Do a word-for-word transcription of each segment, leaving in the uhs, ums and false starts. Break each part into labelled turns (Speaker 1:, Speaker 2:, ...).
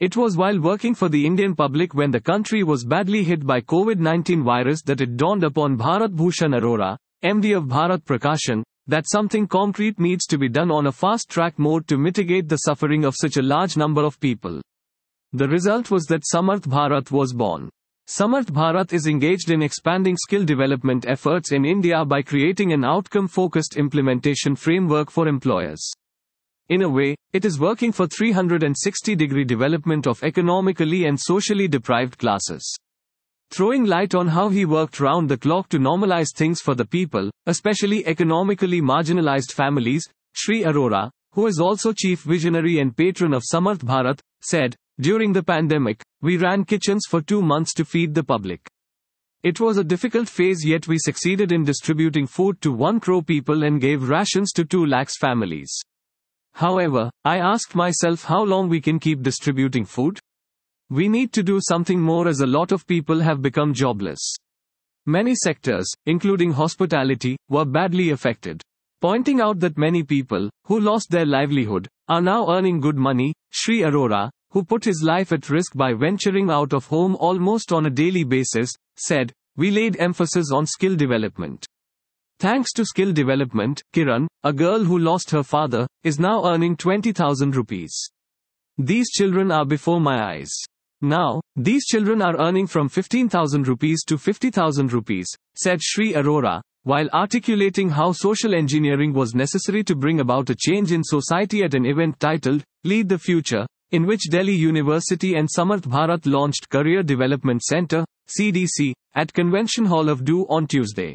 Speaker 1: It was while working for the Indian public when the country was badly hit by COVID nineteen virus that it dawned upon Bharat Bhushan Arora, M D of Bharat Prakashan, that something concrete needs to be done on a fast-track mode to mitigate the suffering of such a large number of people. The result was that Samarth Bharat was born. Samarth Bharat is engaged in expanding skill development efforts in India by creating an outcome-focused implementation framework for employers. In a way, it is working for three hundred sixty degree development of economically and socially deprived classes. Throwing light on how he worked round the clock to normalize things for the people, especially economically marginalized families, Shri Arora, who is also chief visionary and patron of Samarth Bharat, said, "During the pandemic, we ran kitchens for two months to feed the public. It was a difficult phase, yet we succeeded in distributing food to one crore people and gave rations to two lakhs families. However, I asked myself how long we can keep distributing food? We need to do something more as a lot of people have become jobless. Many sectors, including hospitality, were badly affected." Pointing out that many people, who lost their livelihood, are now earning good money, Shri Arora, who put his life at risk by venturing out of home almost on a daily basis, said, "We laid emphasis on skill development. Thanks to skill development, Kiran, a girl who lost her father, is now earning twenty thousand rupees. These children are before my eyes. Now, these children are earning from fifteen thousand rupees to fifty thousand rupees, said Shri Arora, while articulating how social engineering was necessary to bring about a change in society at an event titled, Lead the Future, in which Delhi University and Samarth Bharat launched Career Development Centre, C D C, at Convention Hall of D O on Tuesday.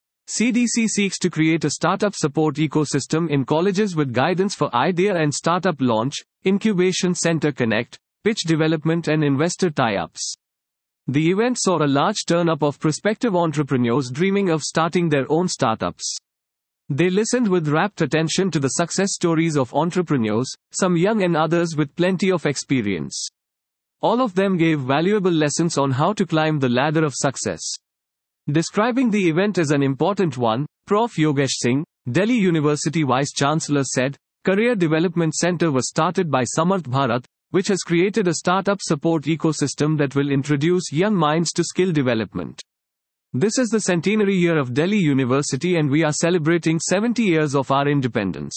Speaker 1: C D C seeks to create a startup support ecosystem in colleges with guidance for idea and startup launch, incubation center connect, pitch development and investor tie-ups. The event saw a large turn-up of prospective entrepreneurs dreaming of starting their own startups. They listened with rapt attention to the success stories of entrepreneurs, some young and others with plenty of experience. All of them gave valuable lessons on how to climb the ladder of success. Describing the event as an important one, Professor Yogesh Singh, Delhi University Vice-Chancellor said, Career Development Centre was started by Samarth Bharat, which has created a startup support ecosystem that will introduce young minds to skill development. This is the centenary year of Delhi University and we are celebrating seventy years of our independence.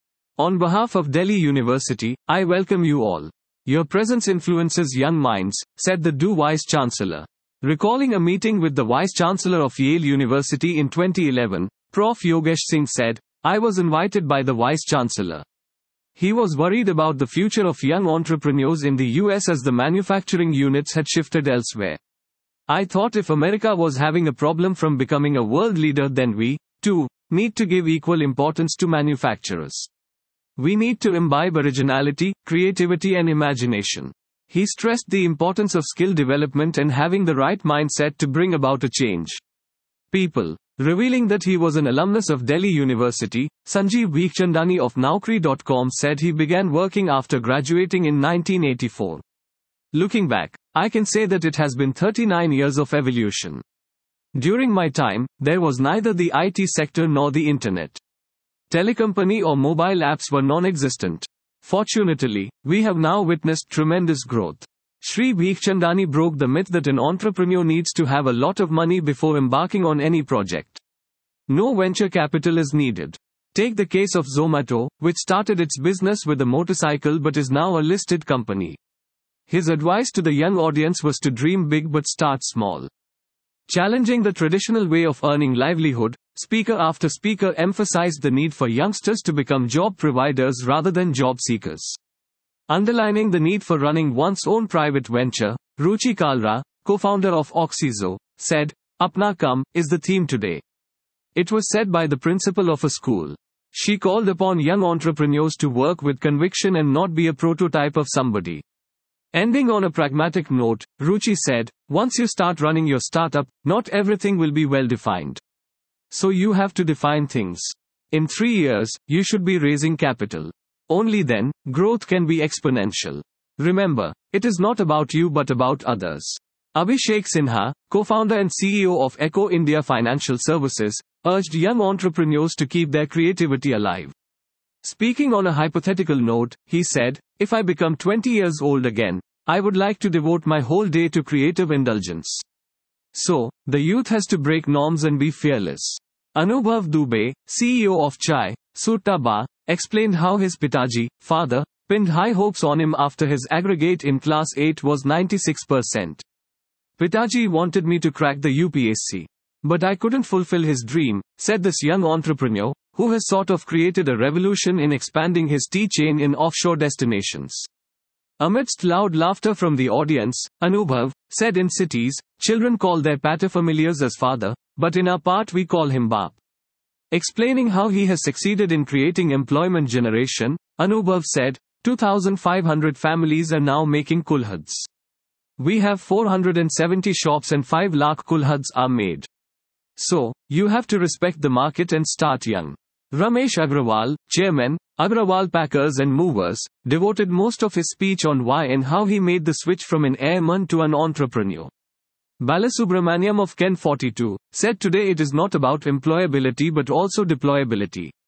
Speaker 1: On behalf of Delhi University, I welcome you all. Your presence influences young minds, said the D O Vice-Chancellor. Recalling a meeting with the Vice-Chancellor of Yale University in twenty eleven, Professor Yogesh Singh said, I was invited by the Vice-Chancellor. He was worried about the future of young entrepreneurs in the U S as the manufacturing units had shifted elsewhere. I thought if America was having a problem from becoming a world leader, then we, too, need to give equal importance to manufacturers. We need to imbibe originality, creativity and imagination. He stressed the importance of skill development and having the right mindset to bring about a change. People. Revealing that he was an alumnus of Delhi University, Sanjeev Bhikhchandani of Naukri dot com said he began working after graduating in nineteen eighty-four. Looking back, I can say that it has been thirty-nine years of evolution. During my time, there was neither the I T sector nor the internet. Telecompany or mobile apps were non-existent. Fortunately, we have now witnessed tremendous growth. Shri Bhikhchandani broke the myth that an entrepreneur needs to have a lot of money before embarking on any project. No venture capital is needed. Take the case of Zomato, which started its business with a motorcycle but is now a listed company. His advice to the young audience was to dream big but start small. Challenging the traditional way of earning livelihood, speaker after speaker emphasized the need for youngsters to become job providers rather than job seekers. Underlining the need for running one's own private venture, Ruchi Kalra, co-founder of Oxizo, said, Apna Kam is the theme today. It was said by the principal of a school. She called upon young entrepreneurs to work with conviction and not be a prototype of somebody. Ending on a pragmatic note, Ruchi said, once you start running your startup, not everything will be well defined. So you have to define things. In three years, you should be raising capital. Only then, growth can be exponential. Remember, it is not about you but about others. Abhishek Sinha, co-founder and C E O of Echo India Financial Services, urged young entrepreneurs to keep their creativity alive. Speaking on a hypothetical note, he said, if I become twenty years old again, I would like to devote my whole day to creative indulgence. So, the youth has to break norms and be fearless. Anubhav Dubey, C E O of Chai Sutta Bar, explained how his Pitaji, father, pinned high hopes on him after his aggregate in class eight was ninety-six percent. Pitaji wanted me to crack the U P S C. But I couldn't fulfill his dream, said this young entrepreneur, who has sort of created a revolution in expanding his tea chain in offshore destinations. Amidst loud laughter from the audience, Anubhav said, in cities, children call their paterfamilias as father, but in our part we call him Baap. Explaining how he has succeeded in creating employment generation, Anubhav said, two thousand five hundred families are now making kulhads. We have four hundred seventy shops and five lakh kulhads are made. So, you have to respect the market and start young. Ramesh Agrawal, chairman, Agrawal Packers and Movers, devoted most of his speech on why and how he made the switch from an airman to an entrepreneur. Balasubramaniam of Ken forty-two said, today it is not about employability but also deployability.